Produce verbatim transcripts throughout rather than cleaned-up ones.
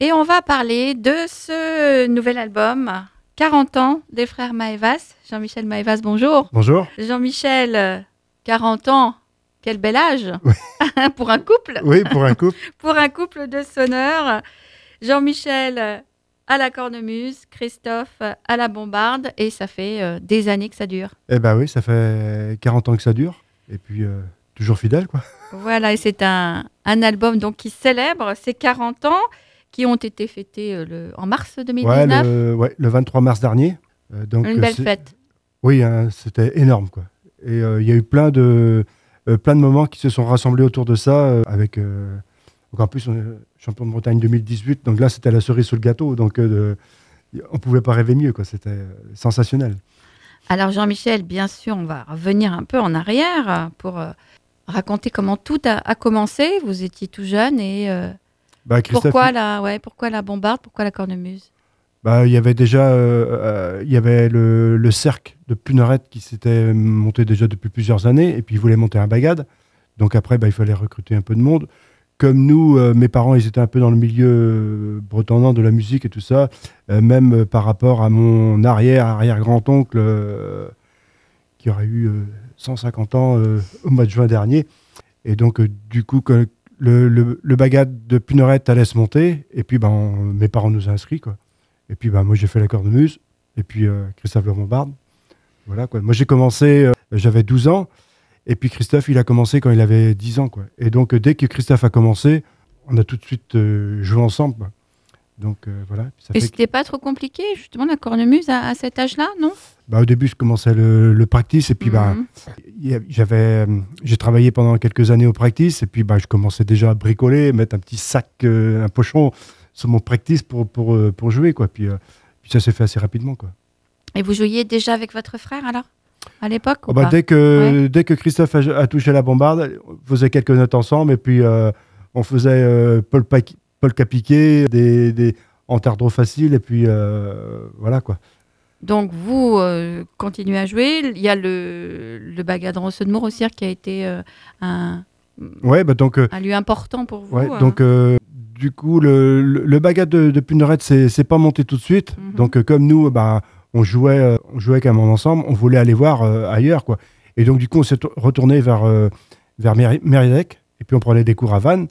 Et on va parler de ce nouvel album, quarante ans des frères Maevas. Jean-Michel Maevas, bonjour. Bonjour. Jean-Michel, quarante ans, quel bel âge oui. pour un couple. Oui, pour un couple. Pour un couple de sonneurs. Jean-Michel à la cornemuse, Christophe à la bombarde, et ça fait euh, des années que ça dure. Eh bien oui, ça fait quarante ans que ça dure, et puis euh, toujours fidèle, quoi. Voilà, et c'est un, un album donc, qui célèbre ces quarante ans, qui ont été fêtés euh, le, en mars deux mille dix-neuf. Ouais, le, ouais, le vingt-trois mars dernier. Euh, donc, Une belle c'est... fête. Oui, hein, c'était énorme, quoi. Et il euh, y a eu plein de, euh, plein de moments qui se sont rassemblés autour de ça, euh, avec... Euh, donc en plus, on est champion de Bretagne deux mille dix-huit, donc là, c'était la cerise sur le gâteau, donc euh, de, on ne pouvait pas rêver mieux, quoi. C'était euh, sensationnel. Alors Jean-Michel, bien sûr, on va revenir un peu en arrière pour euh, raconter comment tout a, a commencé. Vous étiez tout jeune et euh, bah, pourquoi, la, ouais, pourquoi la bombarde, pourquoi la cornemuse? Bah, il y avait déjà euh, euh, il y avait le, le cercle de Punerette qui s'était monté déjà depuis plusieurs années, et puis ils voulaient monter un bagade. Donc après, bah, il fallait recruter un peu de monde. Comme nous, euh, mes parents, ils étaient un peu dans le milieu euh, bretonnant de la musique et tout ça, euh, même euh, par rapport à mon arrière-arrière-grand-oncle euh, qui aurait eu euh, cent cinquante ans euh, au mois de juin dernier. Et donc, euh, du coup, que le, le, le bagade de Punerette allait se monter, et puis bah, on, mes parents nous ont inscrits, quoi. Et puis bah, moi, j'ai fait la cornemuse, et puis euh, Christophe le bombarde. Voilà, quoi. Moi, j'ai commencé, euh, j'avais douze ans. Et puis Christophe, il a commencé quand il avait dix ans, quoi. Et donc, euh, dès que Christophe a commencé, on a tout de suite euh, joué ensemble, quoi. Donc, euh, voilà. Ça Et fait c'était que... pas trop compliqué, justement, la cornemuse à, à cet âge-là, non? Bah, au début, je commençais le, le practice, et puis mmh. bah, j'avais, j'ai travaillé pendant quelques années au practice, et puis bah, je commençais déjà à bricoler, mettre un petit sac, euh, un pochon sur mon practice pour, pour, euh, pour jouer, quoi. Puis, euh, puis ça s'est fait assez rapidement, quoi. Et vous jouiez déjà avec votre frère, alors? À l'époque oh bah, dès, que, ouais. dès que Christophe a, a touché la bombarde, on faisait quelques notes ensemble, et puis euh, on faisait euh, Paul, Paul Capiquet, des, des entardreaux faciles, et puis euh, voilà, quoi. Donc vous euh, continuez à jouer. Il y a le, le bagade Rossonnemour aussi qui a été euh, un, ouais, bah donc, euh, un lieu important pour vous. Ouais, euh. donc euh, du coup, le, le, le bagade de, de Punerette, c'est, c'est pas monté tout de suite. Mm-hmm. Donc euh, comme nous, bah, on jouait, euh, on jouait quand même ensemble, on voulait aller voir euh, ailleurs, quoi. Et donc, du coup, on s'est t- retourné vers, euh, vers Mériadeck, et puis on prenait des cours à Vannes.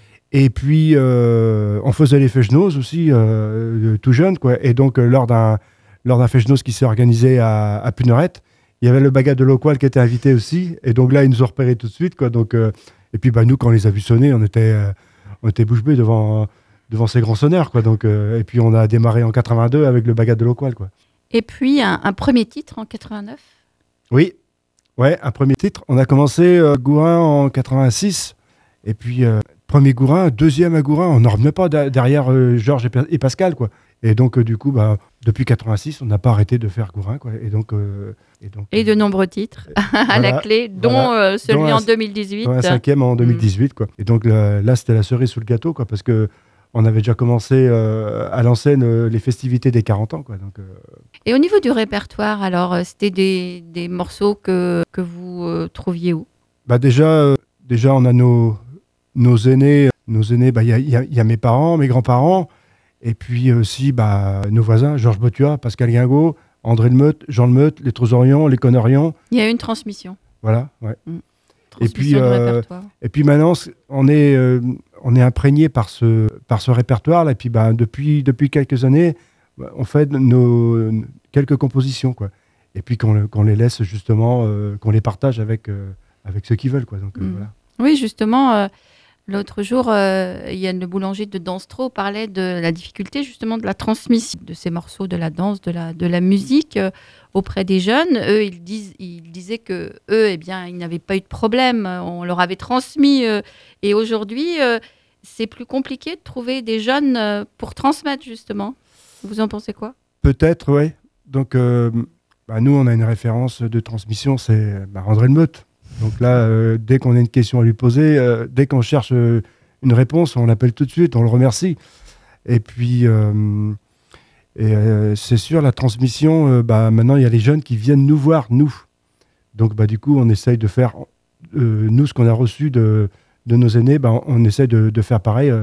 Et puis, euh, on faisait les Fechnose aussi, euh, tout jeune, quoi. Et donc, euh, lors d'un, lors d'un Fechnose qui s'est organisé à, à Punerette, il y avait le bagade de Loqual qui était invité aussi. Et donc là, ils nous ont repérés tout de suite, quoi. Donc, euh, et puis, bah, nous, quand on les a vus sonner, on était, euh, on était bouche bée devant, devant ces grands sonneurs, quoi. Donc, euh, et puis, on a démarré en quatre-vingt-deux avec le bagade de Loqual, quoi. Et puis, un, un premier titre en quatre-vingt-neuf. Oui, ouais, un premier titre. On a commencé euh, Gourin en quatre-vingt-six. Et puis, euh, premier Gourin, deuxième à Gourin. On n'en revenait pas da- derrière euh, Georges et, et Pascal, quoi. Et donc, euh, du coup, bah, depuis quatre-vingt-six, on n'a pas arrêté de faire Gourin, quoi. Et donc... Euh, et, donc, et de nombreux titres à voilà, la clé, dont voilà, euh, celui dont en un, deux mille dix-huit. Dont un cinquième en deux mille dix-huit, mmh. quoi. Et donc, là, là, c'était la cerise sous le gâteau, quoi, parce que on avait déjà commencé euh, à l'enseigne euh, les festivités des quarante ans, quoi. Donc, euh... Et au niveau du répertoire, alors, euh, c'était des, des morceaux que, que vous euh, trouviez où? Bah déjà, euh, déjà, on a nos, nos aînés. Nos aînés, bah, y, a, y, a, y a mes parents, mes grands-parents, et puis aussi bah, nos voisins, Georges Botua, Pascal Guingaud, André Lemeute, Jean Lemeute, les Trosorions, les Connorions. Il y a une transmission. Voilà, ouais. Mmh. Et puis, euh, et puis maintenant, on est, euh, on est imprégné par ce, par ce répertoire-là. Et puis, bah, depuis, depuis quelques années, on fait nos, quelques compositions, quoi. Et puis qu'on, qu'on les laisse justement, euh, qu'on les partage avec, euh, avec ceux qui veulent, quoi. Donc, euh, mmh. voilà. Oui, justement, euh, l'autre jour, euh, Yann Le Boulanger de Danstro parlait de la difficulté justement de la transmission de ces morceaux, de la danse, de la, de la musique euh, auprès des jeunes. Eux, ils, disent, ils disaient que eux, eh bien, ils n'avaient pas eu de problème. On leur avait transmis. Euh, et aujourd'hui, euh, c'est plus compliqué de trouver des jeunes euh, pour transmettre justement. Vous en pensez quoi? Peut-être, oui. Donc, euh, bah, nous, on a une référence de transmission, c'est bah, André Lemeute. Donc là, euh, dès qu'on a une question à lui poser, euh, dès qu'on cherche euh, une réponse, on l'appelle tout de suite, on le remercie. Et puis, euh, et, euh, c'est sûr, la transmission, euh, bah, maintenant, il y a les jeunes qui viennent nous voir, nous. Donc, bah, du coup, on essaye de faire, euh, nous, ce qu'on a reçu de, de nos aînés, bah, on, on essaye de, de faire pareil euh,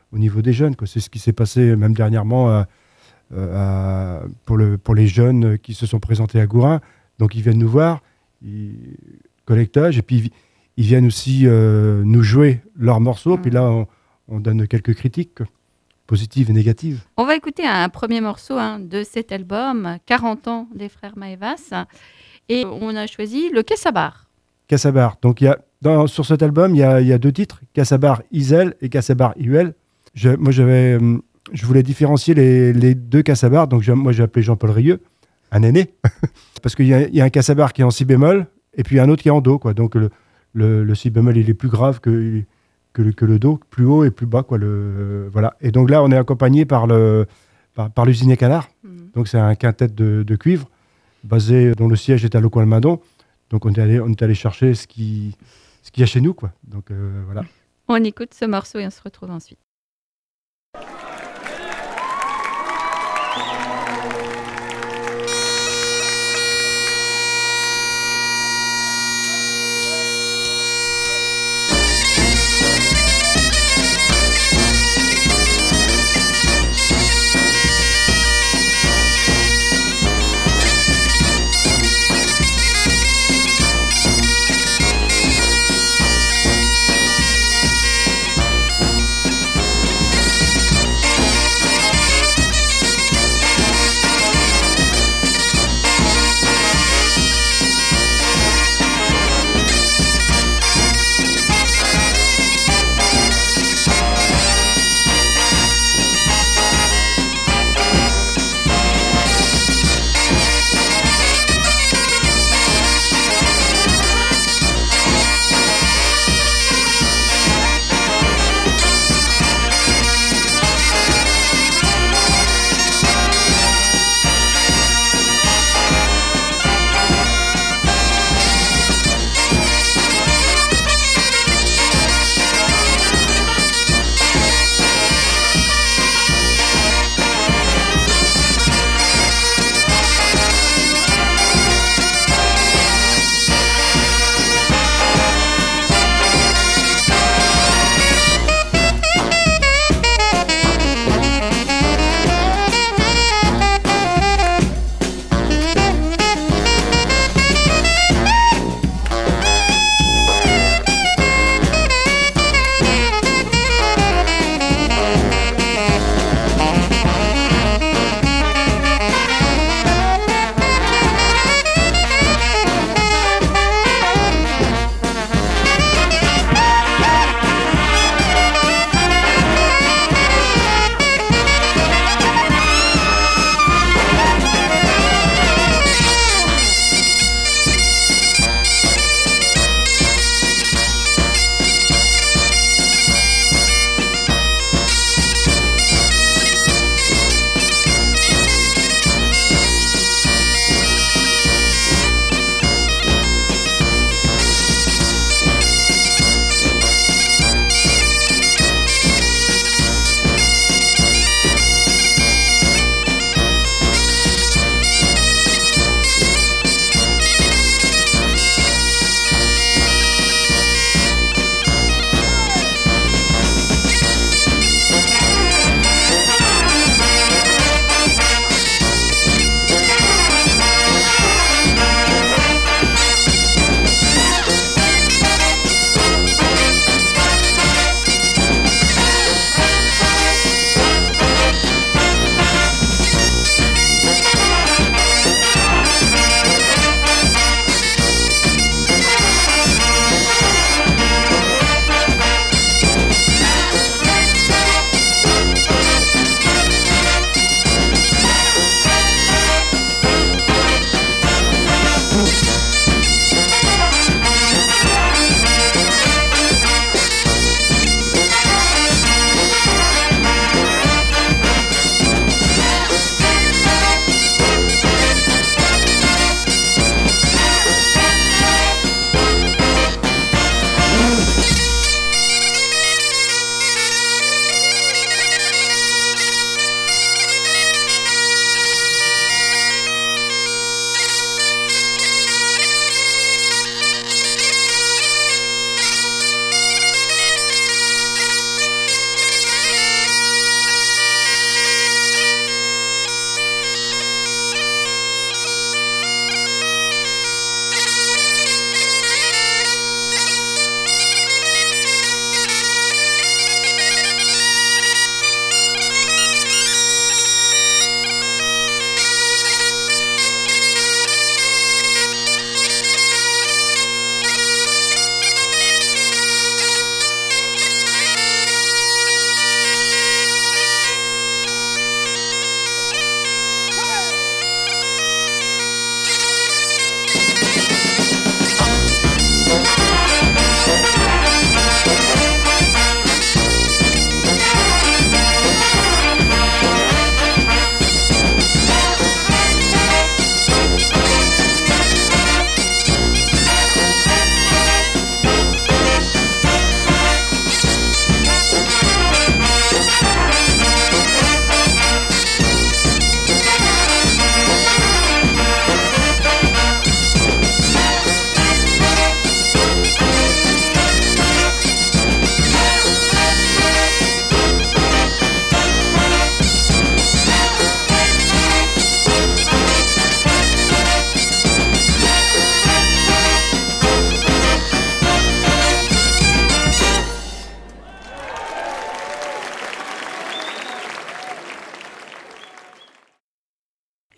au niveau des jeunes, quoi. C'est ce qui s'est passé même dernièrement à, à, pour, le, pour les jeunes qui se sont présentés à Gourin. Donc ils viennent nous voir, ils, collectage, et puis ils, ils viennent aussi euh, nous jouer leurs morceaux, mmh. puis là on, on donne quelques critiques, quoi, positives et négatives. On va écouter un premier morceau hein, de cet album, quarante ans des frères Maevas, et on a choisi le Cassabar. Cassabar. Donc il y a, dans, sur cet album, il y a, il y a deux titres, Cassabar Isel et Cassabar Huel. Je, moi, j'avais, je voulais différencier les, les deux Cassabar, donc je, moi j'ai appelé Jean-Paul Rieux, un aîné, parce qu'il y a, il y a un Cassabar qui est en si bémol, et puis un autre qui est en do, quoi. Donc le, le, le si bémol, il est plus grave que, que, le, que le do, plus haut et plus bas, quoi. Le, euh, voilà. Et donc là, on est accompagné par, le, par, par l'usinier Canard, mmh. donc c'est un quintet de, de cuivre, basé, dont le siège est à Locoing-le-Mandon. Donc on est allé, on est allé chercher ce qui, ce qu'il y a chez nous, quoi. Donc euh, voilà. On écoute ce morceau et on se retrouve ensuite.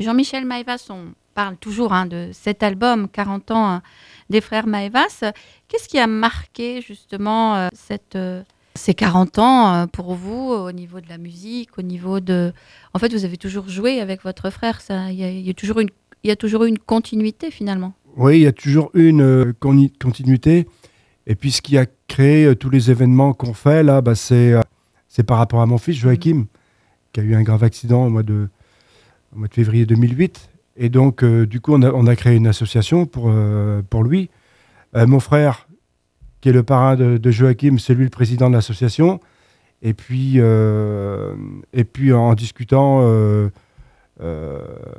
Jean-Michel Maévas, on parle toujours hein, de cet album, quarante ans hein, des frères Maévas. Qu'est-ce qui a marqué justement euh, cette, euh, ces quarante ans euh, pour vous au niveau de la musique, au niveau de... En fait, vous avez toujours joué avec votre frère, ça. Il y a, il y a toujours une, il y a toujours eu une continuité finalement. Oui, il y a toujours eu une euh, con- continuité. Et puis ce qui a créé euh, tous les événements qu'on fait là, bah, c'est, euh, c'est par rapport à mon fils Joachim, mmh. qui a eu un grave accident au mois de, au mois de février deux mille huit. Et donc, euh, du coup, on a, on a créé une association pour, euh, pour lui. Euh, mon frère, qui est le parrain de, de Joachim, c'est lui le président de l'association. Et puis, euh, et puis en discutant euh, euh,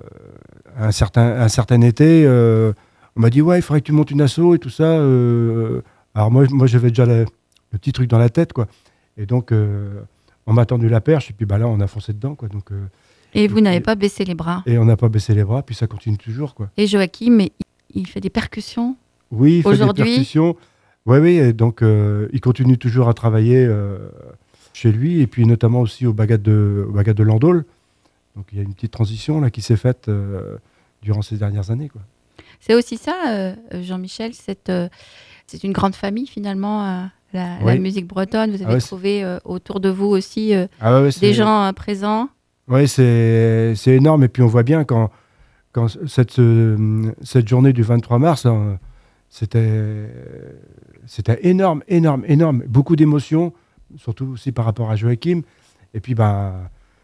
un, certain, un certain été, euh, on m'a dit « Ouais, il faudrait que tu montes une asso et tout ça. Euh, » Alors moi, moi j'avais déjà la, le petit truc dans la tête, quoi. Et donc, euh, on m'a tendu la perche. Et puis bah, là, on a foncé dedans, quoi. Donc, euh, et vous et, n'avez pas baissé les bras. Et on n'a pas baissé les bras, puis ça continue toujours, quoi. Et Joachim, il, il fait des percussions. Oui, il fait aujourd'hui. des percussions. Oui, oui, et donc euh, il continue toujours à travailler euh, chez lui, et puis notamment aussi au Bagad de, au Bagad de Landol. Donc il y a une petite transition là qui s'est faite euh, durant ces dernières années, quoi. C'est aussi ça, euh, Jean-Michel, cette, euh, c'est une grande famille finalement, euh, la, oui. la musique bretonne. Vous avez ah ouais, trouvé euh, autour de vous aussi euh, ah ouais, ouais, des gens euh, présents. Oui, c'est, c'est énorme, et puis on voit bien quand, quand cette, euh, cette journée du vingt-trois mars, hein, c'était, c'était énorme, énorme, énorme. Beaucoup d'émotions, surtout aussi par rapport à Joachim. Et puis, bah,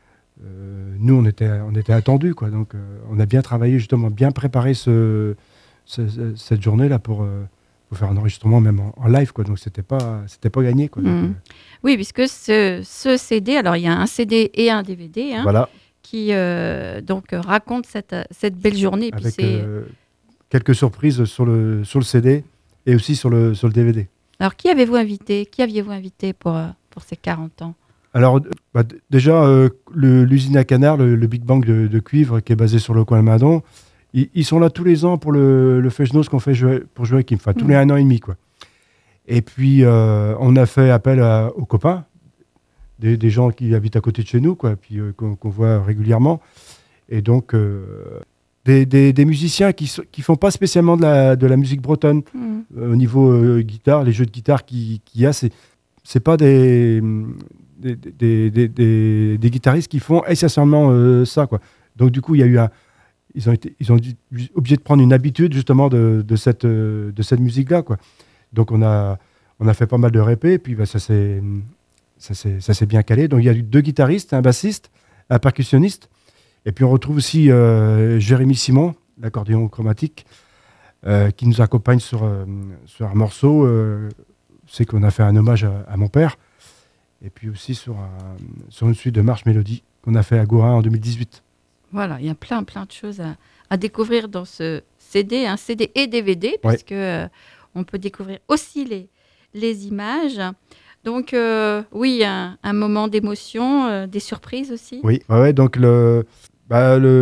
euh, nous, on était, on était attendus, quoi. Donc, euh, on a bien travaillé, justement, bien préparé ce, ce, cette journée-là pour, euh, pour faire un enregistrement même en, en live, quoi. Donc, c'était pas, c'était pas gagné, quoi. Donc, mmh. euh... Oui, puisque ce, ce C D, alors il y a un C D et un D V D, hein, voilà. qui euh, donc raconte cette, cette belle journée. Avec puis c'est... Euh, quelques surprises sur le, sur le C D et aussi sur le, sur le D V D. Alors, qui avez-vous invité Qui aviez-vous invité pour, pour ces quarante ans? Alors, bah, d- déjà, euh, le, l'usine à canard, le, le Big Bang de, de cuivre qui est basé sur le coin de Madon, ils, ils sont là tous les ans pour le, le Festnos qu'on fait jouer, pour Joachim, enfin, tous mmh. les un an et demi, quoi. Et puis, euh, on a fait appel à, aux copains, des, des gens qui habitent à côté de chez nous, quoi, puis euh, qu'on, qu'on voit régulièrement. Et donc... Euh, Des, des, des musiciens qui ne font pas spécialement de la, de la musique bretonne. Mmh. Euh, au niveau euh, guitare, les jeux de guitare qu'il qui y a, ce n'est pas des, des, des, des, des, des guitaristes qui font essentiellement euh, ça, quoi. Donc du coup, il y a eu un, ils ont été ils ont dû, obligés de prendre une habitude justement de, de cette, de cette musique-là, quoi. Donc on a, on a fait pas mal de répés, et puis bah, ça, s'est, ça, s'est, ça s'est bien calé. Donc il y a eu deux guitaristes, un bassiste, un percussionniste. Et puis on retrouve aussi euh, Jérémy Simon, l'accordéon chromatique, euh, qui nous accompagne sur, euh, sur un morceau. Euh, c'est qu'on a fait un hommage à, à mon père. Et puis aussi sur, un, sur une suite de marche mélodie qu'on a fait à Gourin en deux mille dix-huit. Voilà, il y a plein plein de choses à, à découvrir dans ce C D, un C D et D V D, ouais. puisque euh, on peut découvrir aussi les, les images. Donc euh, oui, un, un moment d'émotion, euh, des surprises aussi. Oui, ouais, ouais, donc le... Bah, le,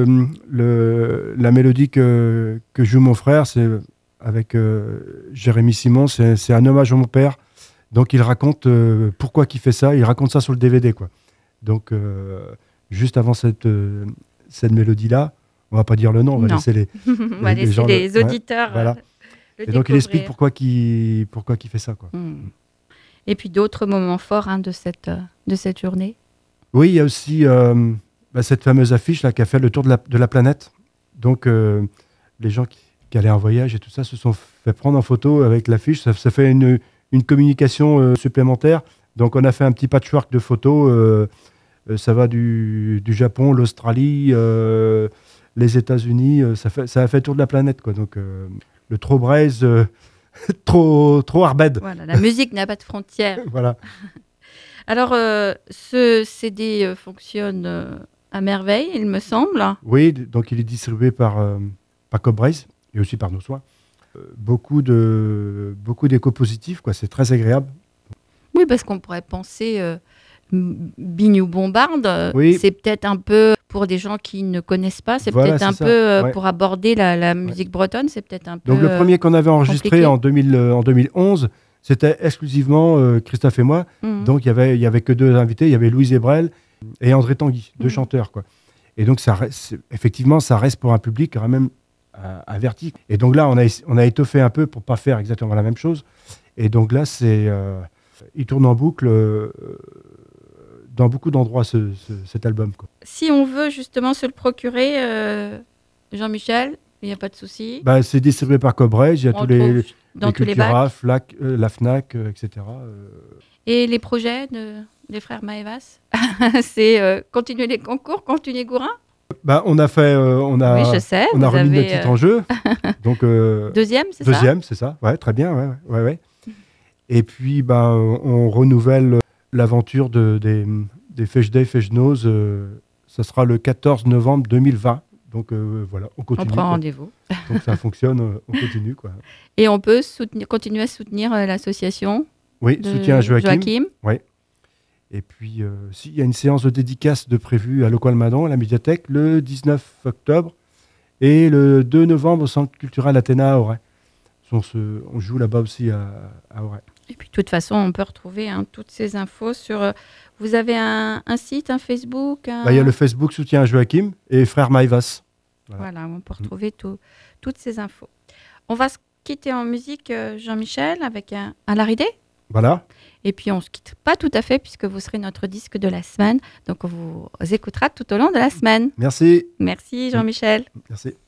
le, la mélodie que, que joue mon frère, c'est avec euh, Jérémy Simon, c'est, c'est un hommage à mon père. Donc il raconte euh, pourquoi il fait ça, il raconte ça sur le D V D, quoi. Donc euh, juste avant cette, euh, cette mélodie-là, on va pas dire le nom, on va non. laisser les, on les, va laisser les, gens, les auditeurs. Ouais, voilà. Le Et découvrir. donc il explique pourquoi il, pourquoi il fait ça, quoi. Mmh. Et puis d'autres moments forts hein, de, cette, de cette journée. Oui, il y a aussi... Euh, Bah, cette fameuse affiche là, qui a fait le tour de la, de la planète. Donc, euh, les gens qui, qui allaient en voyage et tout ça se sont fait prendre en photo avec l'affiche. Ça, ça fait une, une communication euh, supplémentaire. Donc, on a fait un petit patchwork de photos. Euh, euh, ça va du, du Japon, l'Australie, euh, les États-Unis. Euh, ça, fait, ça a fait le tour de la planète, quoi. Donc, euh, le trop braise, euh, trop, trop arbed. Voilà, la musique n'a pas de frontières. Voilà. Alors, euh, ce C D euh, fonctionne... Euh à merveille, il me semble. Oui, donc il est distribué par, euh, par Cobraise et aussi par nos soins. Euh, beaucoup, de, beaucoup d'échos positifs, quoi. C'est très agréable. Oui, parce qu'on pourrait penser euh, Bignou Bombarde, oui. c'est peut-être un peu pour des gens qui ne connaissent pas, c'est voilà, peut-être c'est un ça. peu euh, ouais. pour aborder la, la musique ouais. bretonne, c'est peut-être un peu. Donc le premier qu'on avait enregistré en, deux mille, euh, en deux mille onze, c'était exclusivement euh, Christophe et moi. Mmh. Donc il y avait, il y avait que deux invités, il y avait Louise Ebrel et André Tanguy, deux mmh. chanteurs, quoi. Et donc, ça reste, effectivement, ça reste pour un public quand même euh, averti. Et donc là, on a, on a étoffé un peu pour pas faire exactement la même chose. Et donc là, c'est, euh, il tourne en boucle euh, dans beaucoup d'endroits, ce, ce, cet album, quoi. Si on veut justement se le procurer, euh, Jean-Michel, il n'y a pas de souci. Bah, c'est distribué par Cobrage, il y a On tous le les, trouve dans les tous les Cultura, bacs. Flac, euh, la Fnac, euh, et cetera. euh. Et les projets de, des frères Maevas, c'est euh, continuer les concours, continuer Gourin. Bah, on a fait, euh, on a, Oui, je sais. on a vous remis avez, notre titre euh, en jeu. Donc, euh, Deuxième, c'est ça? deuxième, c'est ça. Ouais, très bien. Ouais, ouais, ouais. Et puis, bah, on renouvelle l'aventure de, des, des Feshday Feshnoz. Euh, ça sera le quatorze novembre deux mille vingt. Donc, euh, voilà, on On continue. prend quoi. rendez-vous. Donc, ça fonctionne, euh, on continue. Quoi. Et on peut soutenir, continuer à soutenir euh, l'association Oui, de soutien à Joachim. Joachim. Oui. Et puis, euh, si, il y a une séance de dédicace de prévue à Locoal-Madon, à la médiathèque, le dix-neuf octobre. Et le deux novembre au Centre culturel Athéna à Auray. On, se, on joue là-bas aussi à, à Auray. Et puis, de toute façon, on peut retrouver hein, toutes ces infos sur... euh, vous avez un, un site, un Facebook un... Bah, il y a le Facebook Soutien à Joachim et Frères Maevas. Voilà, voilà on peut retrouver tout, toutes ces infos. On va se quitter en musique, euh, Jean-Michel, avec un, un Laridé. Voilà. Et puis, on ne se quitte pas tout à fait, puisque vous serez notre disque de la semaine. Donc, on vous écoutera tout au long de la semaine. Merci. Merci, Jean-Michel. Merci.